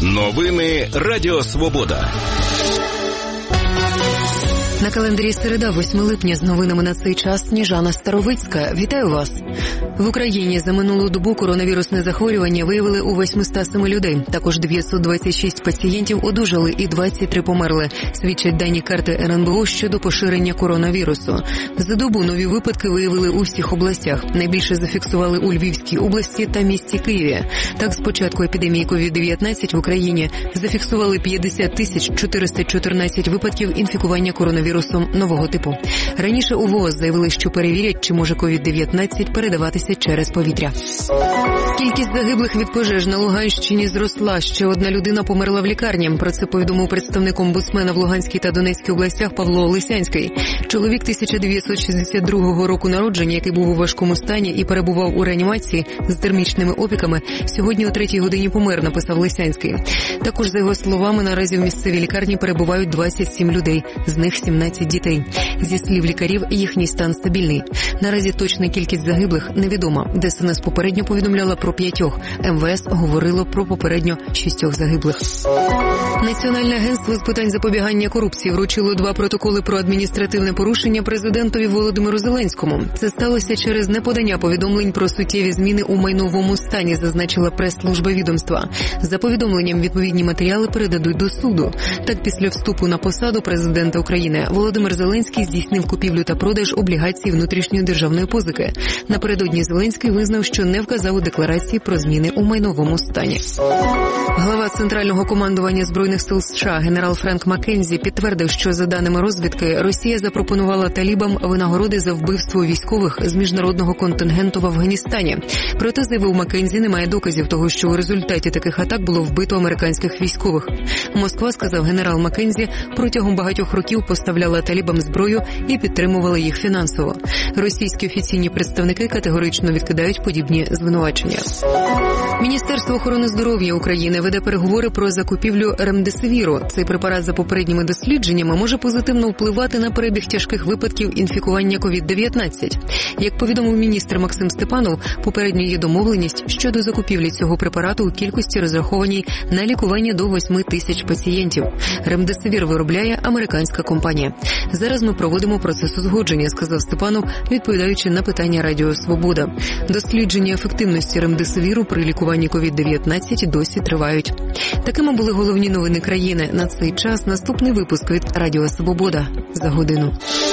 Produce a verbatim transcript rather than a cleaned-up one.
Новини Радіо Свобода. На календарі середа, восьмого липня, з новинами на цей час Сніжана Старовицька. Вітаю вас. В Україні за минулу добу коронавірусне захворювання виявили у восьмисот семи людей. Також дев'ятсот двадцять шість пацієнтів одужали і двадцять три померли. Свідчать дані карти ер ен бе о щодо поширення коронавірусу. За добу нові випадки виявили у всіх областях. Найбільше зафіксували у Львівській області та місті Києві. Так, з початку епідемії ковід дев'ятнадцять в Україні зафіксували п'ятдесят тисяч чотириста чотирнадцять випадків інфікування коронавірусом нового типу. Раніше у ВООЗ заявили, що перевірять, чи може ковід дев'ятнадцять передаватися через повітря. Кількість загиблих від пожеж на Луганщині зросла. Ще одна людина померла в лікарні. Про це повідомив представник омбудсмена в Луганській та Донецькій областях Павло Лисянський. Чоловік тисяча дев'ятсот шістдесят другого року народження, який був у важкому стані і перебував у реанімації з термічними опіками, сьогодні о третій годині помер, написав Лисянський. Також, за його словами, наразі в місцевій лікарні перебувають двадцять сім людей, з них сімнадцять дітей. Зі слів лікарів, їхній стан стабільний. Наразі точна кількість загиблих невідома. де ес ен ес попередньо повідомляла про п'ятьох. ем ве ес говорило про попередньо шістьох загиблих. Національне агентство з питань запобігання корупції вручило два протоколи про адміністративне порушення президентові Володимиру Зеленському. Це сталося через неподання повідомлень про суттєві зміни у майновому стані, зазначила прес-служба відомства. За повідомленням, відповідні матеріали передадуть до суду. Так, після вступу на посаду президента України Володимир Зеленський здійснив купівлю та продаж облігацій внутрішньої державної позики. Напередодні Зеленський визнав, що не вказав у декларації про зміни у майновому стані. Глава Центрального командування Збройних сил США генерал Френк Маккензі підтвердив, що, за даними розвідки, Росія запропонувала талібам винагороди за вбивство військових з міжнародного контингенту в Афганістані. Проте, заявив Маккензі, немає доказів того, що у результаті таких атак було вбито американських військових. Москва, сказав генерал Маккензі, протягом багатьох років поставляла талібам зброю і підтримувала їх фінансово. Російські офіційні представники категорично відкидають подібні звинувачення. Міністерство охорони здоров'я України веде переговори про закупівлю ремдесивіру. Цей препарат, за попередніми дослідженнями, може позитивно впливати на перебіг тяжких випадків інфікування ковід дев'ятнадцять. Як повідомив міністр Максим Степанов, попередньо є домовленість щодо закупівлі цього препарату у кількості, розрахованій на лікування до восьми тисяч пацієнтів. Ремдесивір виробляє американська компанія. Зараз ми проводимо процес узгодження, сказав Степанов, відповідаючи на питання Радіо Свобода. Дослідження ефективності ремдесивіру при лікуванні ковід дев'ятнадцять досі тривають. Такими були головні новини країни. На цей час наступний випуск від Радіо Свобода за годину.